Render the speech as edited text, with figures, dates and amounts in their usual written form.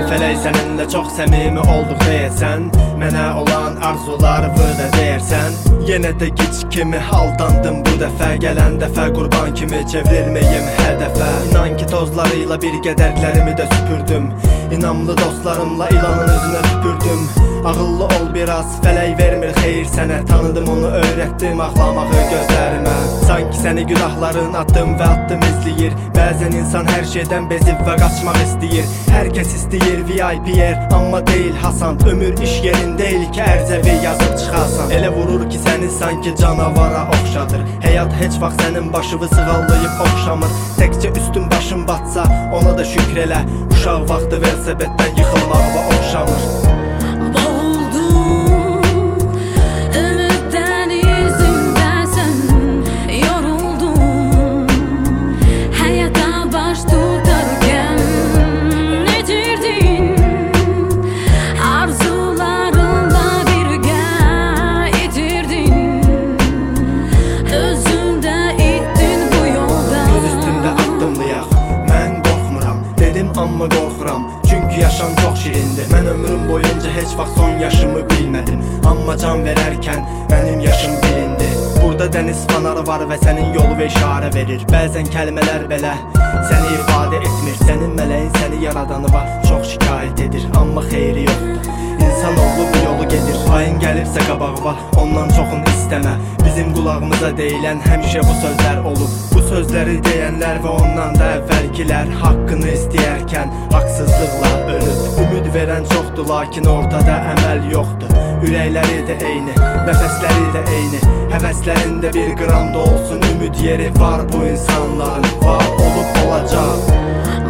fələk səninlə çox səmimi olduq deyəsən. Mənə olan arzularımı da deyərsən. Yenə də gic kimi aldandım bu dəfə. Gələn dəfə qurban kimi çevrilməyim hədəfə. İnan ki tozlarıyla bir qədərlərimi də süpürdüm. İnamlı dostlarımla ilanın özünə süpürdüm. Ağıllı ol biraz, fələk vermir xeyir sənə. Tanıdım onu, öyrətdim ağlamağı gözlərimə. Sanki səni günahların atdım və atdım izləyir. Bəzən insan hər şeydən bezib və qaçmaq istəyir. Hər kəs istəyir VIP yer, amma deyil Hasan. Ömür iş yerin deyil ki ərzəvi yazıb çıxasan. Elə vurur ki səni sanki canavara oxşadır. Həyat heç vaxt sənin başını sığallayıb oxşamır. Təkcə üstün başın batsa ona da şükr elə. Uşaq vaxtı velosipeddən yıxılmağa oxşamır. Amma qorxuram, çünki yaşam çox şirindir. Mən ömrüm boyunca heç vaxt son yaşımı bilmədim. Amma can verərkən mənim yaşım bilindi. Burada dəniz fanarı var və sənin yolu və işarə verir. Bəzən kəlmələr belə səni ifadə etmir. Sənin mələyin səni yaradanı var, çox şikayət edir, amma xeyri yoxdur. İnsanoğlu bu yolu gedir. Ayın gəlibsə qabağı var, ondan çoxunu istəmə. Bizim qulağımıza deyilən həmişə bu sözlər olub. Bu sözləri deyənlər və ondan da əvvəlkilər haqqını istəyərkən haqsızlıqla ölüb. Ümid verən çoxdur, lakin ortada əməl yoxdur. Ürəkləri də eyni, nəfəsləri də eyni. Həvəslərində bir qram da olsun ümid yeri var bu insanların. Var olub olacaq.